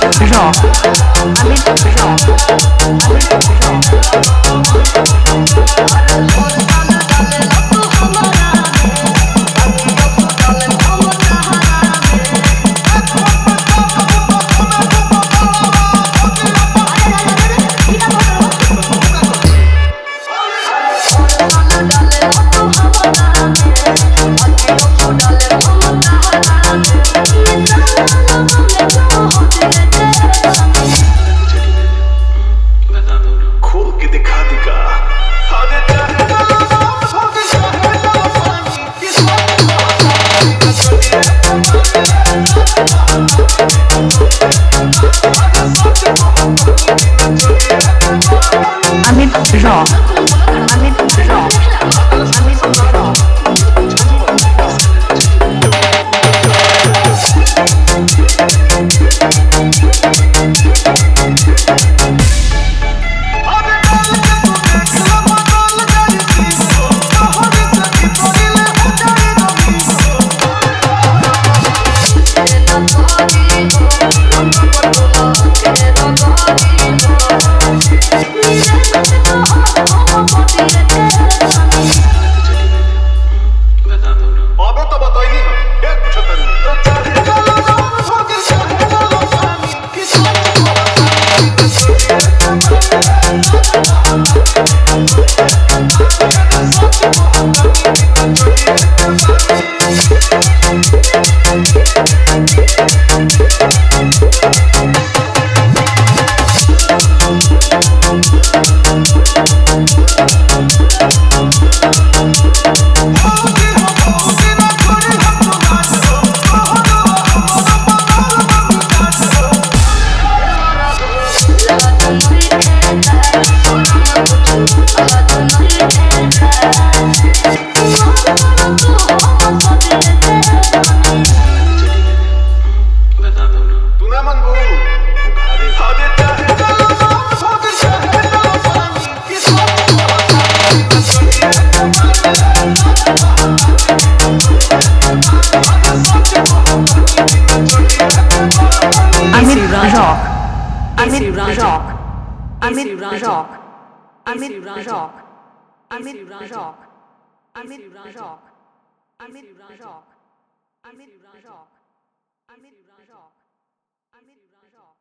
Rock. Amit खोल के दिखा दिखा Amit Rock. Amit Rock. Amit Rock. अबे तो बताइए ना एक पूछा तूने मन बोल Amit Rock. Amit Rock. Amit Rock. Amit Rock. Amit Rock. Amit Rock. Amit Rock. Amit Rock. Amit Rock. Amit Rock.